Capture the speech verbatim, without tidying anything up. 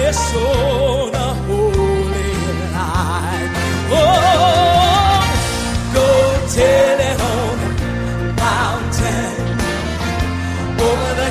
precious on a holy line. Oh, go tell it on the mountain, over the